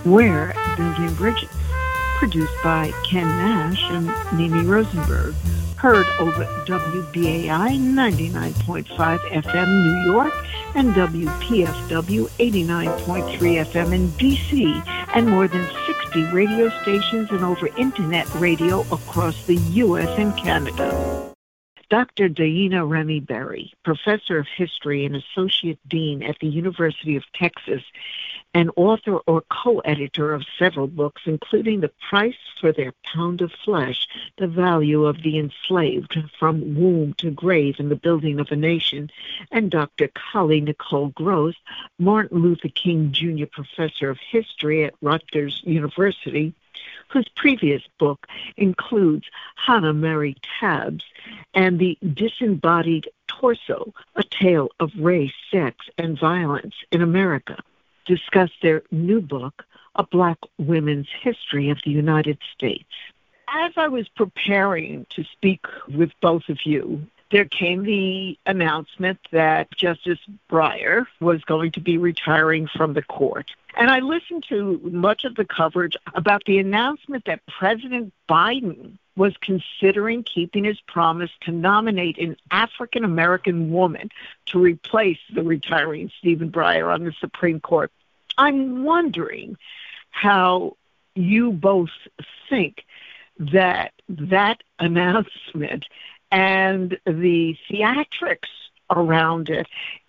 We're Building Bridges, produced by Ken Nash and Mimi Rosenberg. Heard over WBAI 99.5 FM New York and WPFW 89.3 FM in DC, and more than 60 radio stations and over internet radio across the U.S. and Canada. Dr. Diana Remy Berry, professor of history and associate dean at the University of Texas, and author or co-editor of several books, including The Price for Their Pound of Flesh, The Value of the Enslaved, From Womb to Grave in the Building of a Nation, and Dr. Kali Nicole Gross, Martin Luther King Jr. Professor of History at Rutgers University, whose previous book includes Hannah Mary Tabbs and The Disembodied Torso, A Tale of Race, Sex, and Violence in America, discuss their new book, A Black Women's History of the United States. As I was preparing to speak with both of you, there came the announcement that Justice Breyer was going to be retiring from the court. And I listened to much of the coverage about the announcement that President Biden was considering keeping his promise to nominate an African-American woman to replace the retiring Stephen Breyer on the Supreme Court. I'm wondering how you both think that announcement and the theatrics around it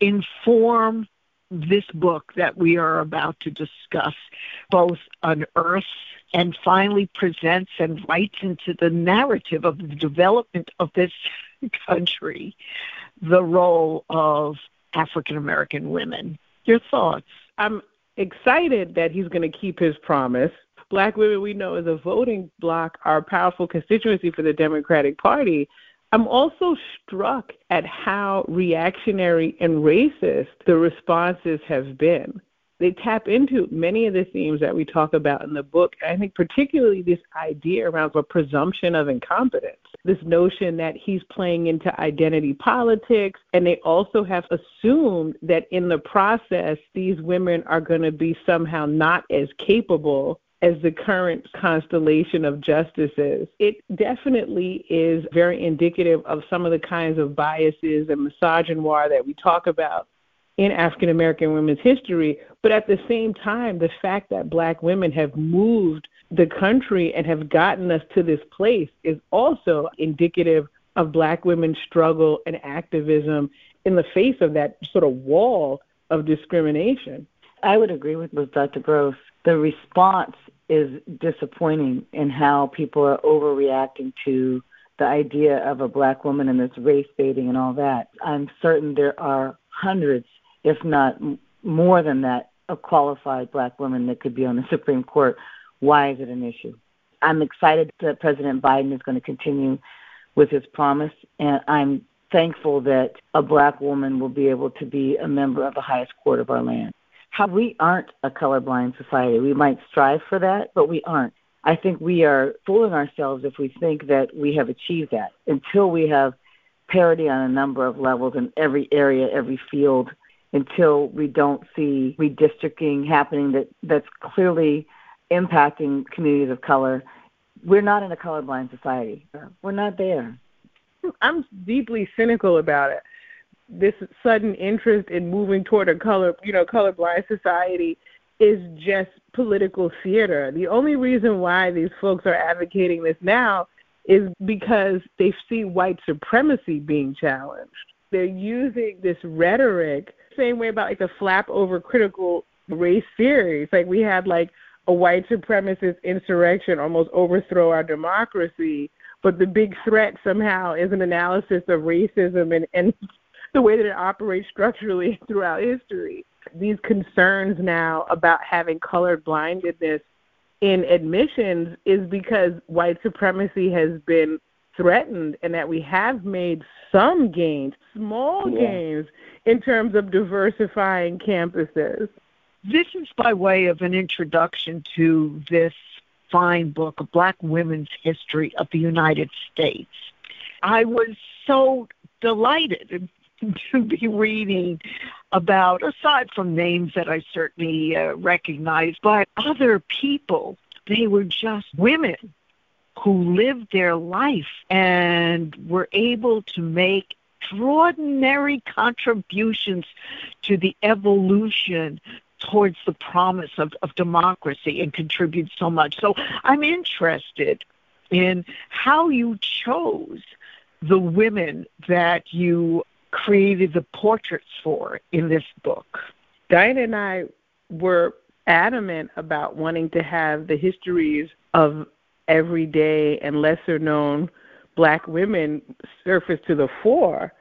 inform this book that we are about to discuss, both unearths and finally presents and writes into the narrative of the development of this country the role of African-American women. Your thoughts? I'm excited that he's going to keep his promise. Black women, we know, as a voting bloc, are a powerful constituency for the Democratic Party. I'm also struck at how reactionary and racist the responses have been. They tap into many of the themes that we talk about in the book. I think particularly this idea around a presumption of incompetence, this notion that he's playing into identity politics, and they also have assumed that in the process, these women are going to be somehow not as capable as the current constellation of justices. It definitely is very indicative of some of the kinds of biases and misogynoir that we talk about in African-American women's history. But at the same time, the fact that Black women have moved the country and have gotten us to this place is also indicative of Black women's struggle and activism in the face of that sort of wall of discrimination. I would agree with Dr. Gross. The response is disappointing in how people are overreacting to the idea of a Black woman and this race baiting and all that. I'm certain there are hundreds, if not more than that, of qualified Black women that could be on the Supreme Court. Why is it an issue? I'm excited that President Biden is going to continue with his promise, and I'm thankful that a Black woman will be able to be a member of the highest court of our land. We aren't a colorblind society. We might strive for that, but we aren't. I think we are fooling ourselves if we think that we have achieved that. Until we have parity on a number of levels in every area, every field, until we don't see redistricting happening that's clearly impacting communities of color, we're not in a colorblind society. We're not there. I'm deeply cynical about it. This sudden interest in moving toward a colorblind society is just political theater. The only reason why these folks are advocating this now is because they see white supremacy being challenged. They're using this rhetoric, same way about the flap over critical race theory. It's like we had a white supremacist insurrection almost overthrow our democracy, but the big threat somehow is an analysis of racism and the way that it operates structurally throughout history. These concerns now about having colorblindedness in admissions is because white supremacy has been threatened and that we have made some gains, small gains, in terms of diversifying campuses. This is by way of an introduction to this fine book, A Black Women's History of the United States. I was so delighted to be reading about, aside from names that I certainly recognize, but other people. They were just women who lived their life and were able to make extraordinary contributions to the evolution towards the promise of democracy and contribute so much. So I'm interested in how you chose the women that you created the portraits for in this book. Diana and I were adamant about wanting to have the histories of everyday and lesser-known Black women surface to the fore.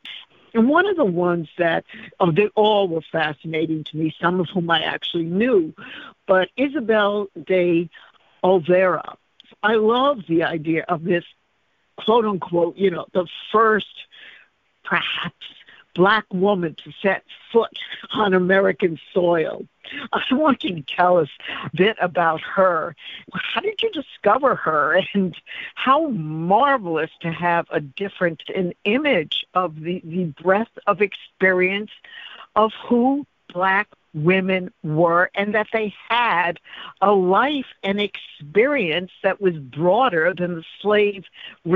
And one of the ones that, they all were fascinating to me, some of whom I actually knew, but Isabel de Oliveira. I love the idea of this, quote-unquote, the first, perhaps, Black woman to set foot on American soil. I want you to tell us a bit about her. How did you discover her, and how marvelous to have an image of the breadth of experience of who Black women were, and that they had a life and experience that was broader than the slave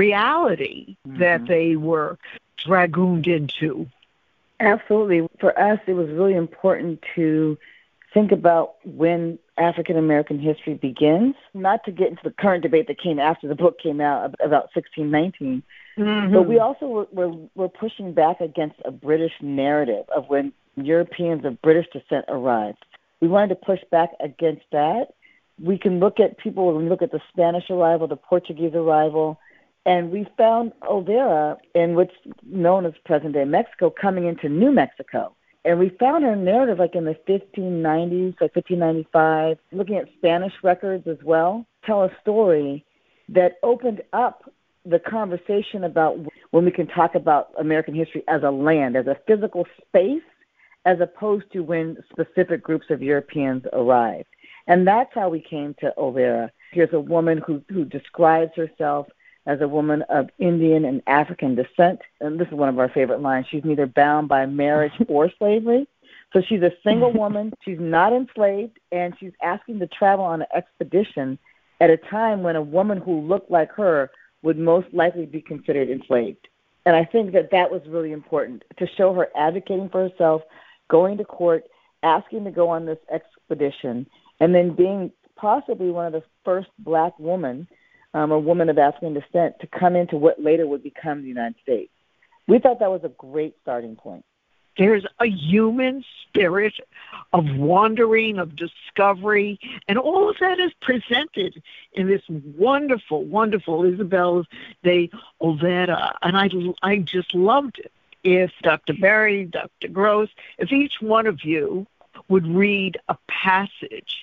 reality that they were dragooned into. Absolutely. For us, it was really important to think about when African American history begins, not to get into the current debate that came after the book came out about 1619, but we also were pushing back against a British narrative of when Europeans of British descent arrived. We wanted to push back against that. We can look at people, when we look at the Spanish arrival, the Portuguese arrival, and we found Oliveira in what's known as present-day Mexico coming into New Mexico. And we found her narrative like in the 1590s, like 1595, looking at Spanish records as well, tell a story that opened up the conversation about when we can talk about American history as a land, as a physical space, as opposed to when specific groups of Europeans arrived. And that's how we came to Oliveira. Here's a woman who describes herself as a woman of Indian and African descent. And this is one of our favorite lines. She's neither bound by marriage or slavery. So she's a single woman. She's not enslaved, and she's asking to travel on an expedition at a time when a woman who looked like her would most likely be considered enslaved. And I think that was really important, to show her advocating for herself, going to court, asking to go on this expedition, and then being possibly one of the first Black women, a woman of African descent, to come into what later would become the United States. We thought that was a great starting point. There's a human spirit of wandering, of discovery, and all of that is presented in this wonderful, wonderful Isabel de Oliveira, and I just loved it. If Dr. Berry, Dr. Gross, if each one of you would read a passage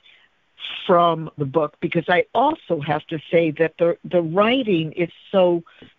from the book, because I also have to say that the writing is so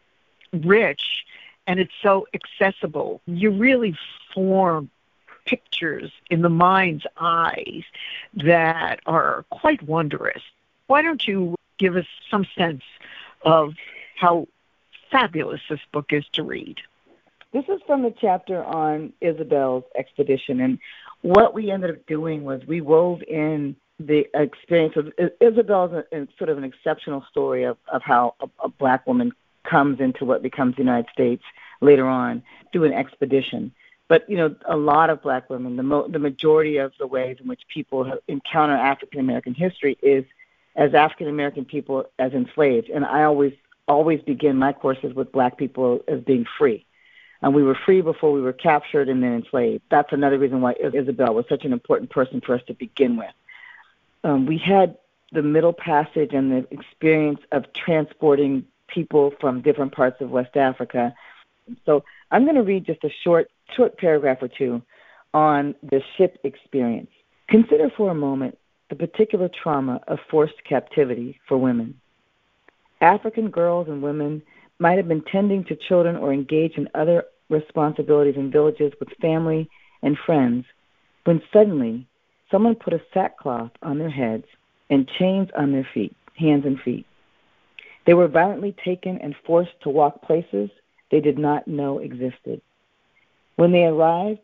rich and it's so accessible. You really form pictures in the mind's eyes that are quite wondrous. Why don't you give us some sense of how fabulous this book is to read? This is from the chapter on Isabel's expedition, and what we ended up doing was we wove in the experience of Isabel's sort of an exceptional story of how a Black woman comes into what becomes the United States later on through an expedition. But, a lot of Black women, the majority of the ways in which people encounter African American history is as African American people as enslaved. And I always begin my courses with Black people as being free. And we were free before we were captured and then enslaved. That's another reason why Isabel was such an important person for us to begin with. We had the Middle Passage and the experience of transporting people from different parts of West Africa. So I'm going to read just a short paragraph or two on the ship experience. Consider for a moment the particular trauma of forced captivity for women. African girls and women might have been tending to children or engaged in other responsibilities in villages with family and friends when suddenly someone put a sackcloth on their heads and chains on their hands and feet. They were violently taken and forced to walk places they did not know existed. When they arrived,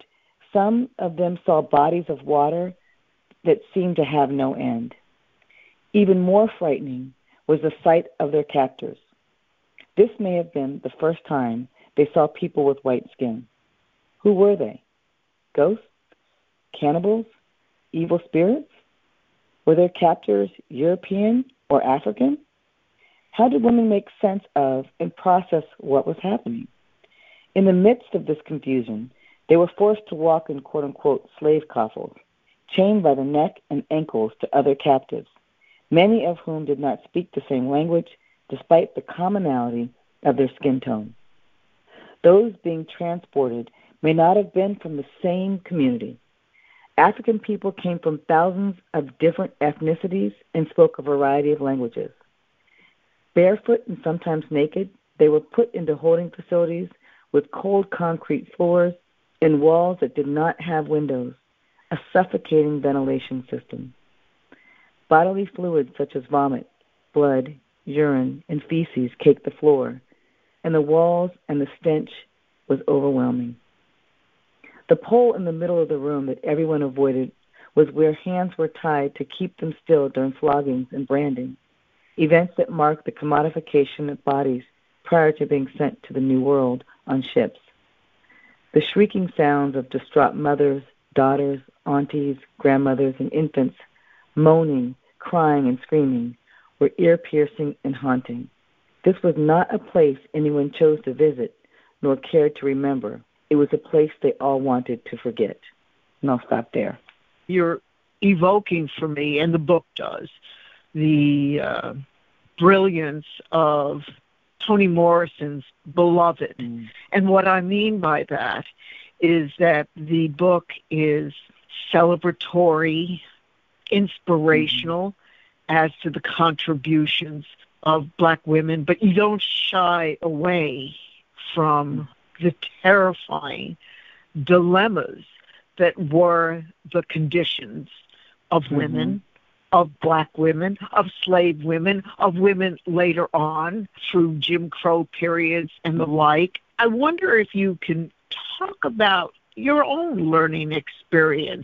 some of them saw bodies of water that seemed to have no end. Even more frightening was the sight of their captors. This may have been the first time they saw people with white skin. Who were they? Ghosts? Cannibals? Evil spirits? Were their captors European or African? How did women make sense of and process what was happening? In the midst of this confusion, they were forced to walk in quote-unquote slave coffles, chained by the neck and ankles to other captives, many of whom did not speak the same language despite the commonality of their skin tone. Those being transported may not have been from the same community. African people came from thousands of different ethnicities and spoke a variety of languages. Barefoot and sometimes naked, they were put into holding facilities with cold concrete floors and walls that did not have windows, a suffocating ventilation system. Bodily fluids such as vomit, blood, urine, and feces caked the floor, and the walls and the stench was overwhelming. The pole in the middle of the room that everyone avoided was where hands were tied to keep them still during floggings and branding, events that marked the commodification of bodies prior to being sent to the New World on ships. The shrieking sounds of distraught mothers, daughters, aunties, grandmothers, and infants moaning, crying, and screaming were ear-piercing and haunting. This was not a place anyone chose to visit nor cared to remember. It was a place they all wanted to forget. And I'll stop there. You're evoking for me, and the book does, the brilliance of Toni Morrison's Beloved. And what I mean by that is that the book is celebratory, inspirational as to the contributions of Black women, but you don't shy away from the terrifying dilemmas that were the conditions of women, of Black women, of slave women, of women later on through Jim Crow periods and the like. I wonder if you can talk about your own learning experience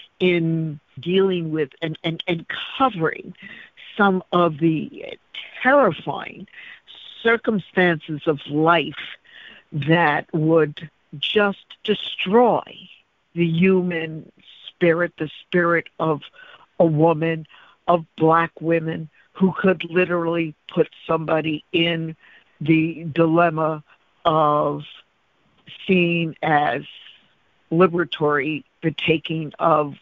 in dealing with and covering some of the terrifying circumstances of life that would just destroy the human spirit, the spirit of a woman, of Black women, who could literally put somebody in the dilemma of seeing as liberatory the taking of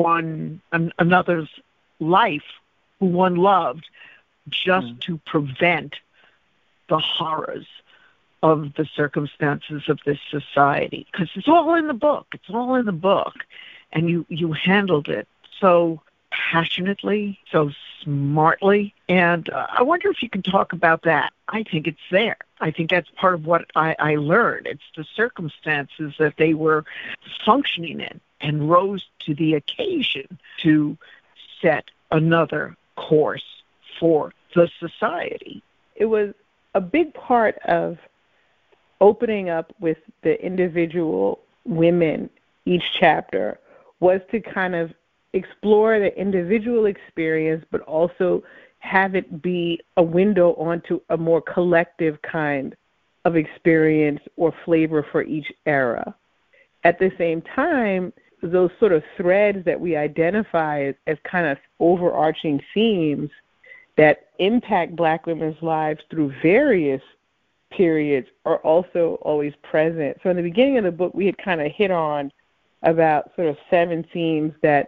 another's life who one loved, just to prevent the horrors of the circumstances of this society. Because it's all in the book. It's all in the book. And you handled it so passionately, so smartly. And I wonder if you can talk about that. I think it's there. I think that's part of what I learned. It's the circumstances that they were functioning in and rose to the occasion to set another course for the society. It was a big part of opening up with the individual women each chapter was to kind of explore the individual experience, but also have it be a window onto a more collective kind of experience or flavor for each era. At the same time, those sort of threads that we identify as kind of overarching themes that impact Black women's lives through various periods are also always present. So in the beginning of the book, we had kind of hit on about sort of 7 themes that,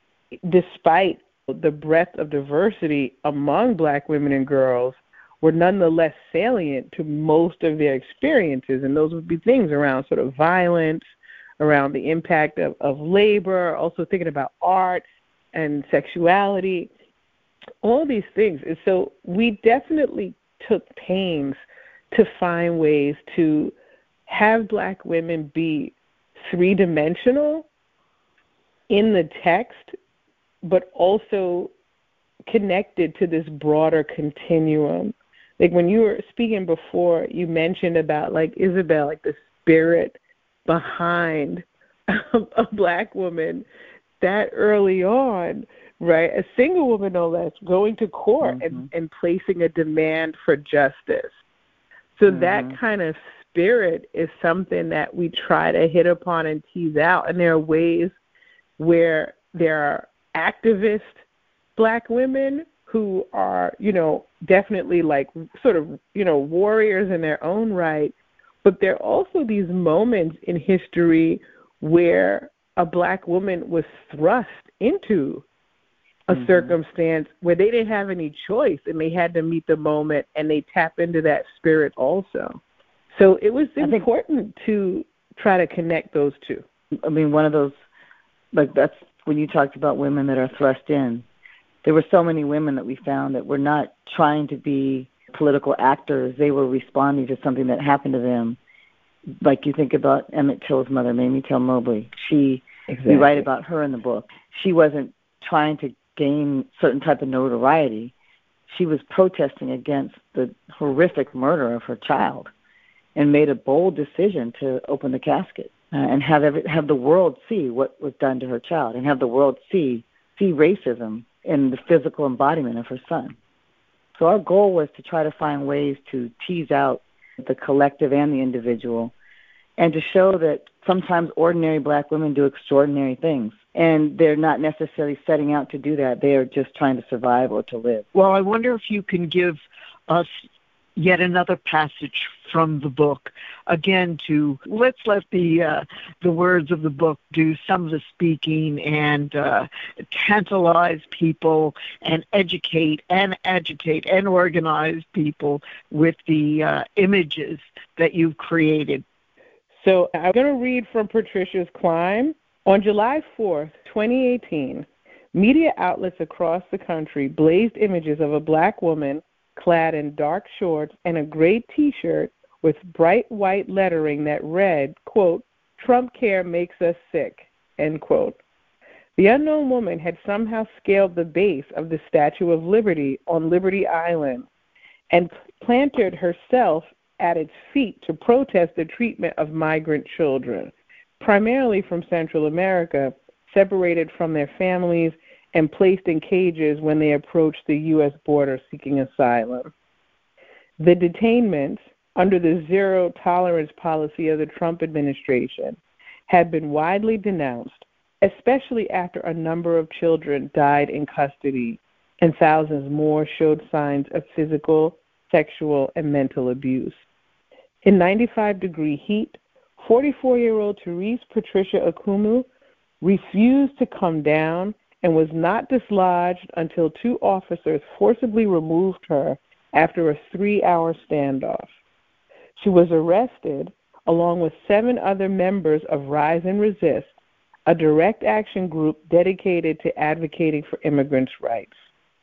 despite the breadth of diversity among Black women and girls, were nonetheless salient to most of their experiences. And those would be things around sort of violence, around the impact of labor, also thinking about art and sexuality, all these things. And so we definitely took pains to find ways to have Black women be 3-dimensional in the text, but also connected to this broader continuum. Like when you were speaking before, you mentioned about, like, Isabel, like the spirit behind a Black woman that early on, right? A single woman, no less, going to court and placing a demand for justice. So that kind of spirit is something that we try to hit upon and tease out. And there are ways where there are activist Black women who are, definitely like sort of, warriors in their own right. But there are also these moments in history where a Black woman was thrust into a circumstance where they didn't have any choice and they had to meet the moment, and they tap into that spirit also. So it was important to try to connect those two. I mean, one of those, like, that's when you talked about women that are thrust in. There were so many women that we found that were not trying to be political actors. They were responding to something that happened to them. Like you think about Emmett Till's mother, Mamie Till Mobley. We write about her in the book. She wasn't trying to gain certain type of notoriety. She was protesting against the horrific murder of her child, and made a bold decision to open the casket and have the world see what was done to her child, and have the world see racism in the physical embodiment of her son. So our goal was to try to find ways to tease out the collective and the individual, and to show that sometimes ordinary Black women do extraordinary things. And they're not necessarily setting out to do that. They are just trying to survive or to live. Well, I wonder if you can give us yet another passage from the book, again, let's let the words of the book do some of the speaking and tantalize people and educate and agitate and organize people with the images that you've created. So I'm going to read from Patricia's Climb. On July 4th, 2018, media outlets across the country blazed images of a Black woman clad in dark shorts and a gray T-shirt with bright white lettering that read, quote, "Trump care makes us sick," end quote. The unknown woman had somehow scaled the base of the Statue of Liberty on Liberty Island and planted herself at its feet to protest the treatment of migrant children, primarily from Central America, separated from their families and placed in cages when they approached the U.S. border seeking asylum. The detainments, under the zero-tolerance policy of the Trump administration, had been widely denounced, especially after a number of children died in custody and thousands more showed signs of physical, sexual, and mental abuse. In 95-degree heat, 44-year-old Therese Patricia Akumu refused to come down and was not dislodged until two officers forcibly removed her after a 3-hour standoff. She was arrested along with 7 other members of Rise and Resist, a direct action group dedicated to advocating for immigrants' rights.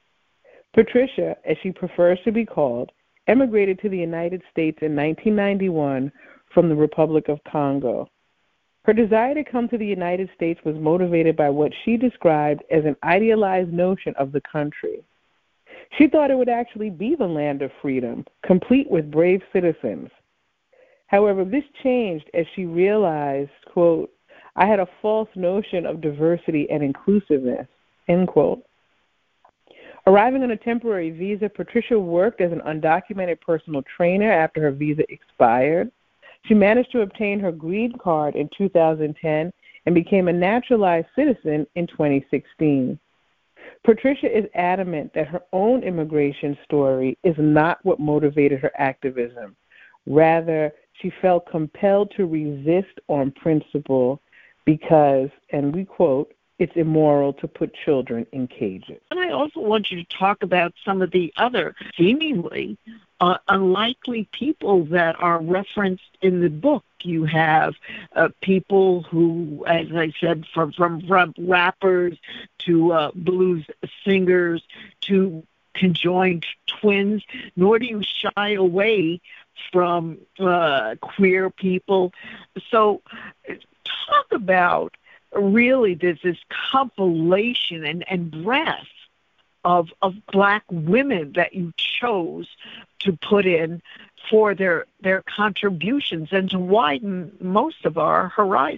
Patricia, as she prefers to be called, emigrated to the United States in 1991 from the Republic of Congo. Her desire to come to the United States was motivated by what she described as an idealized notion of the country. She thought it would actually be the land of freedom, complete with brave citizens. However, this changed as she realized, quote, "I had a false notion of diversity and inclusiveness," end quote. Arriving on a temporary visa, Patricia worked as an undocumented personal trainer after her visa expired. She managed to obtain her green card in 2010 and became a naturalized citizen in 2016. Patricia is adamant that her own immigration story is not what motivated her activism. Rather, she felt compelled to resist on principle because, and we quote, "it's immoral to put children in cages." And I also want you to talk about some of the other seemingly unlikely people that are referenced in the book. You have people who, as I said, from rappers to blues singers to conjoined twins, nor do you shy away from queer people. So talk about really there's this compilation and breadth of Black women that you chose to put in for their contributions and to widen most of our horizons.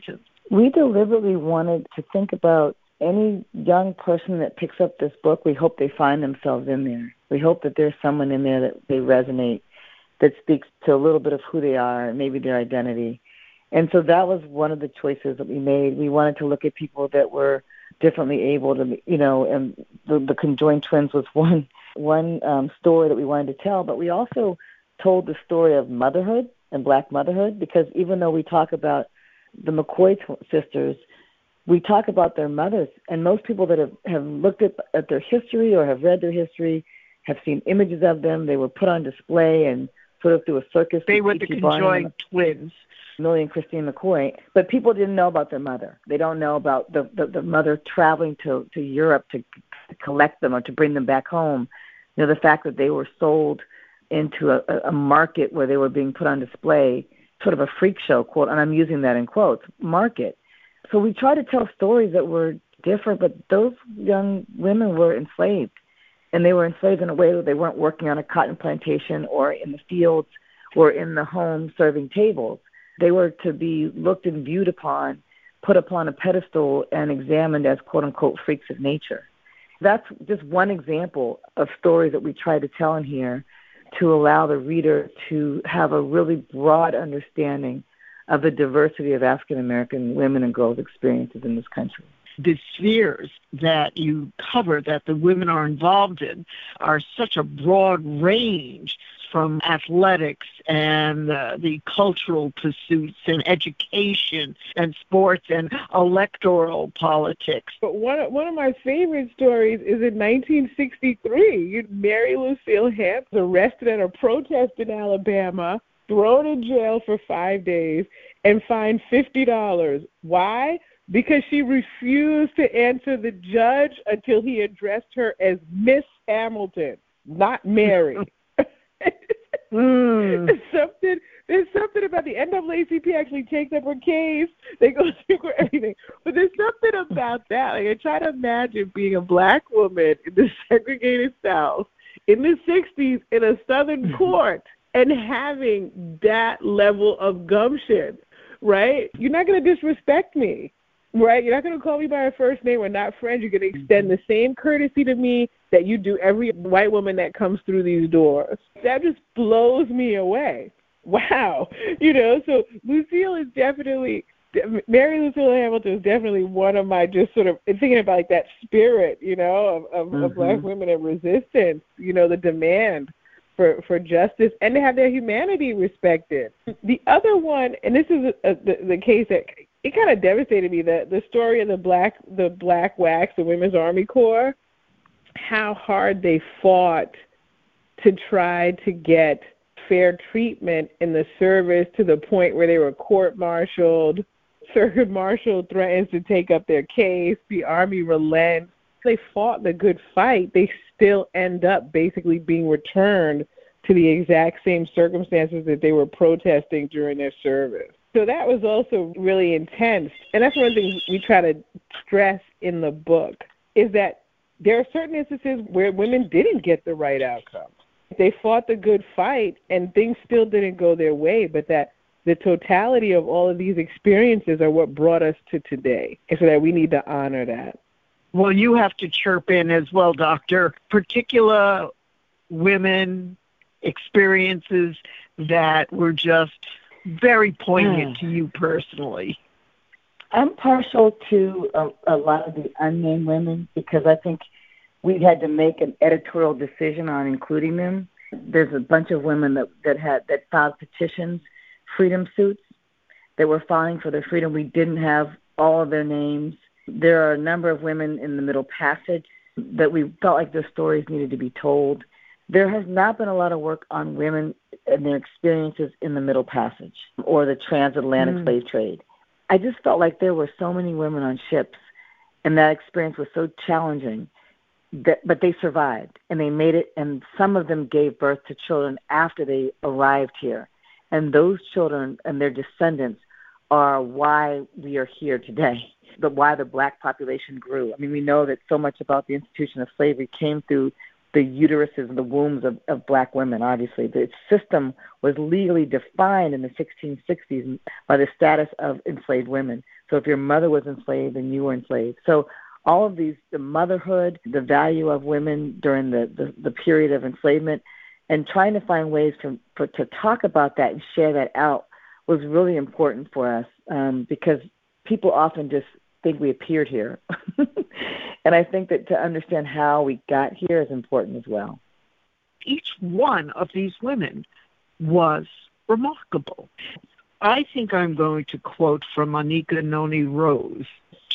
We deliberately wanted to think about any young person that picks up this book. We hope they find themselves in there. We hope that there's someone in there that they resonate, that speaks to a little bit of who they are and maybe their identity. And so that was one of the choices that we made. We wanted to look at people that were differently able to, and the conjoined twins was one story that we wanted to tell. But we also told the story of motherhood and Black motherhood, because even though we talk about the McCoy sisters, we talk about their mothers. And most people that have looked at their history or have read their history have seen images of them. They were put on display and sort of through a circus. They were the conjoined twins. Millie and Christine McCoy. But people didn't know about their mother. They don't know about the mother traveling to Europe to collect them or to bring them back home. The fact that they were sold into a market where they were being put on display, sort of a freak show, quote, and I'm using that in quotes, market. So we try to tell stories that were different, but those young women were enslaved. And they were enslaved in a way that they weren't working on a cotton plantation or in the fields or in the home serving tables. They were to be looked and viewed upon, put upon a pedestal, and examined as quote-unquote freaks of nature. That's just one example of stories that we try to tell in here to allow the reader to have a really broad understanding of the diversity of African American women and girls' experiences in this country. The spheres that you cover, that the women are involved in, are such a broad range, from athletics and the cultural pursuits and education and sports and electoral politics. But one of my favorite stories is in 1963. Mary Lucille Hamp was arrested at a protest in Alabama, thrown in jail for 5 days, and fined $50. Why? Because she refused to answer the judge until he addressed her as Miss Hamilton, not Mary. There's something about the NAACP actually takes up her case. They go through everything. But there's something about that. Like, I try to imagine being a Black woman in the segregated South in the 60s in a Southern court and having that level of gumption, right? You're not going to disrespect me. Right? You're not going to call me by my first name. We're not friends. You're going to extend the same courtesy to me that you do every white woman that comes through these doors. That just blows me away. Wow. So Mary Lucille Hamilton is definitely one of my just sort of thinking about like that spirit, of Black women and resistance, the demand for justice and to have their humanity respected. The other one, and this is the case that it kind of devastated me, the story of the Black WACs, the Women's Army Corps, how hard they fought to try to get fair treatment in the service to the point where they were court-martialed, circuit marshal threatens to take up their case, the Army relents. They fought the good fight. They still end up basically being returned to the exact same circumstances that they were protesting during their service. So that was also really intense. And that's one of the things we try to stress in the book, is that there are certain instances where women didn't get the right outcome. They fought the good fight and things still didn't go their way, but that the totality of all of these experiences are what brought us to today. And so that we need to honor that. Well, you have to chirp in as well, Doctor. Particular women experiences that were just very poignant to you personally. I'm partial to a lot of the unnamed women because I think we had to make an editorial decision on including them. There's a bunch of women that filed petitions, freedom suits, that were filing for their freedom. We didn't have all of their names. There are a number of women in the Middle Passage that we felt like their stories needed to be told. There has not been a lot of work on women and their experiences in the Middle Passage or the transatlantic slave trade. I just felt like there were so many women on ships, and that experience was so challenging, but they survived, and they made it, and some of them gave birth to children after they arrived here. And those children and their descendants are why we are here today, why the Black population grew. I mean, we know that so much about the institution of slavery came through the uteruses and the wombs of Black women, obviously. The system was legally defined in the 1660s by the status of enslaved women. So if your mother was enslaved, then you were enslaved. So all of these, the motherhood, the value of women during the period of enslavement, and trying to find ways to talk about that and share that out was really important for us, because people often just think we appeared here. And I think that to understand how we got here is important as well. Each one of these women was remarkable. I think I'm going to quote from Anika Noni Rose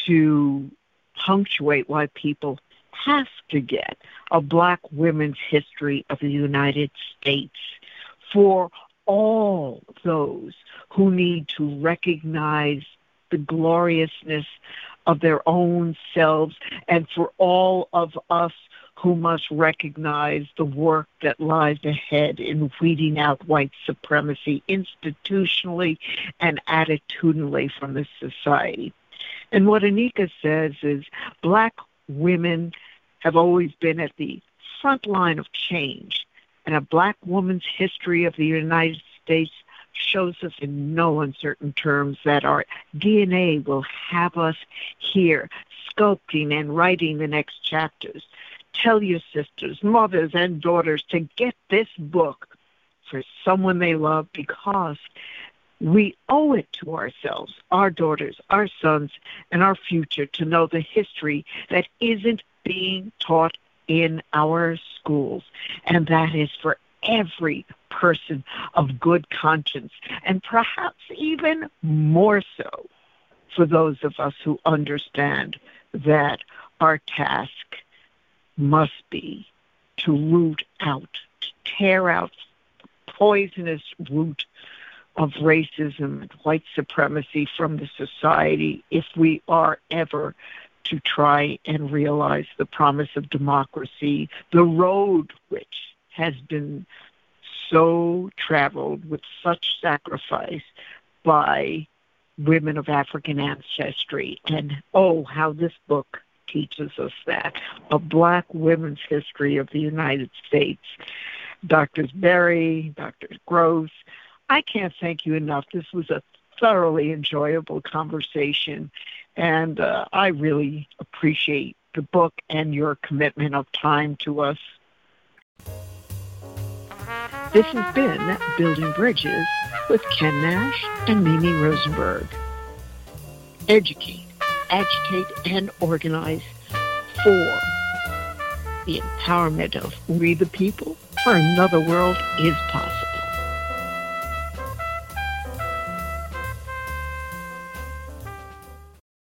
to punctuate why people have to get a Black women's history of the United States for all those who need to recognize the gloriousness of their own selves, and for all of us who must recognize the work that lies ahead in weeding out white supremacy institutionally and attitudinally from this society. And what Anika says is Black women have always been at the front line of change, and a Black woman's history of the United States shows us in no uncertain terms that our DNA will have us here, sculpting and writing the next chapters. Tell your sisters, mothers, and daughters to get this book for someone they love, because we owe it to ourselves, our daughters, our sons, and our future to know the history that isn't being taught in our schools, and that is for every person of good conscience, and perhaps even more so for those of us who understand that our task must be to root out, to tear out poisonous root of racism and white supremacy from the society if we are ever to try and realize the promise of democracy, the road which has been so traveled with such sacrifice by women of African ancestry. And oh, how this book teaches us that. A Black women's history of the United States. Drs. Berry, Dr. Gross, I can't thank you enough. This was a thoroughly enjoyable conversation, and I really appreciate the book and your commitment of time to us. This has been Building Bridges with Ken Nash and Mimi Rosenberg. Educate, agitate, and organize for the empowerment of we the people, for another world is possible.